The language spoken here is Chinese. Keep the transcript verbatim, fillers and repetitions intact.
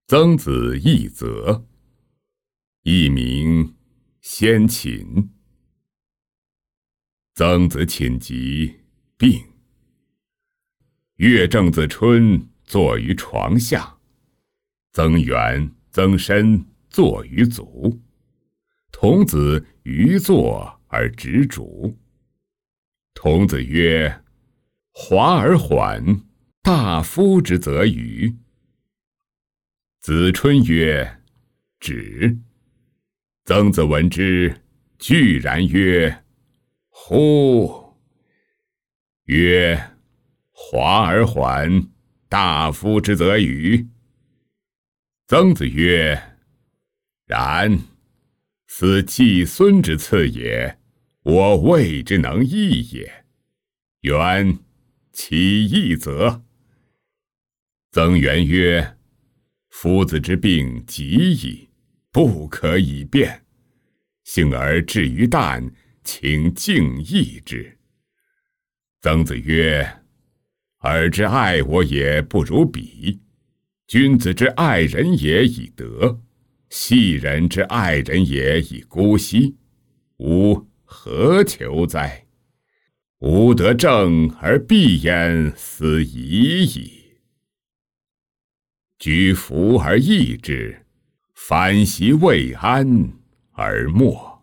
曾子一则，一名先秦。曾子寝疾病，乐正子春坐于床下，曾源、曾参坐于足，童子于坐而执烛。童子曰：“华而缓，大夫之则与？”子春曰：“止。”曾子闻之，惧然曰：“乎！”曰：“华而缓，大夫之则与？”曾子曰：“然，斯季孙之次也，我未之能易也。元，其易则？”曾源曰：“夫子之病极矣，不可以辩。幸而至于旦，请敬易之。”曾子曰：“尔之爱我也不如彼。君子之爱人也以德，戏人之爱人也以姑息。吾何求哉？吾得正而必焉，斯已矣。居服而易之，反习未安而没。”